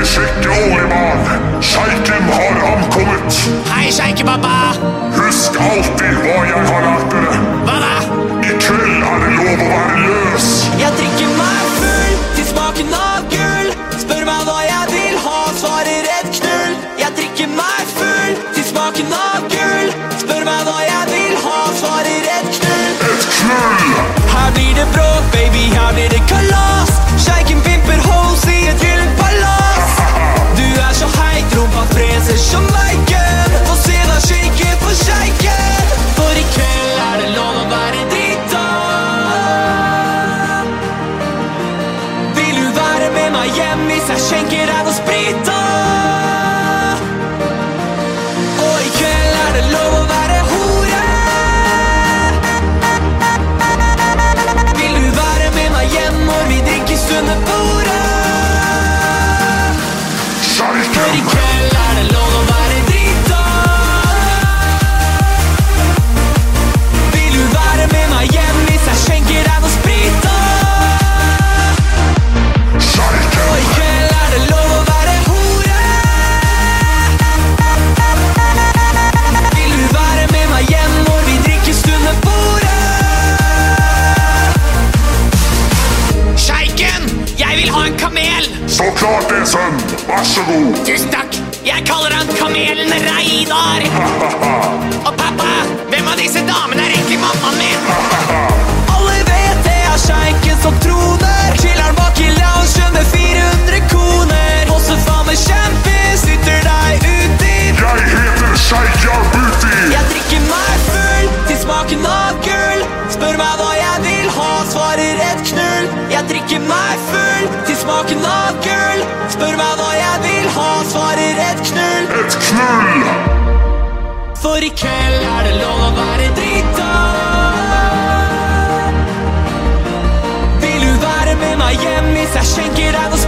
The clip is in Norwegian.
sjekke Oliman. Sjeiken har ankommet. Hei, sjeikepappa. Husk alltid hva jeg har lært dere. Hva da? I kveld er det lov å være løs. Jeg drikker meg full til smaken av gull. Spør meg hva jeg vil ha, svarer et knull. Jeg drikker meg full til smaken av gull. Spør meg hva jeg vil ha, svarer et knull. Et knull! Her blir det bråk, baby, her blir det kalas. Sjeiken pimper hos i et gyllent palass. Du er så heit, rumpa freser som veiken. Få se deg shake for sjeiken. For i kveld er det lov å være drita. Vil du være med meg hjem hvis jeg skjenker deg noe sprita? Og i kveld er det lov å være hore. Vil du være med meg hjem når vi drikkes under bordet? For i kveld er det lov å være drita. Vil du være med meg hjem hvis jeg skjenker deg noe sprita? Og i kveld er det lov å være hore. Vil du være med meg hjem når vi drikkes under bordet? Sjeiken, jeg vil ha en kamel. Så klart det, sønn. Vær så god. Tusen takk. Jeg kaller han kamelen Reidar. Og pappa, hvem av disse damene er egentlig mammaen min? Alle vet det er sjeiken som troner. Chiller'n bak i loungen med 400 koner. Også faen med kjempis, dytter deg ut i. Jeg heter Sjeik Jarbuti. Jeg drikker meg full til smaken av gull. Spør meg hva jeg vil ha, svarer et knull. Jeg drikker meg full til smaken av gull. Spør meg hva jeg vil ha, svarer et knull. Et knull! For i kveld er det lov å være drita. Vil du være med meg hjem hvis jeg skjenker deg noe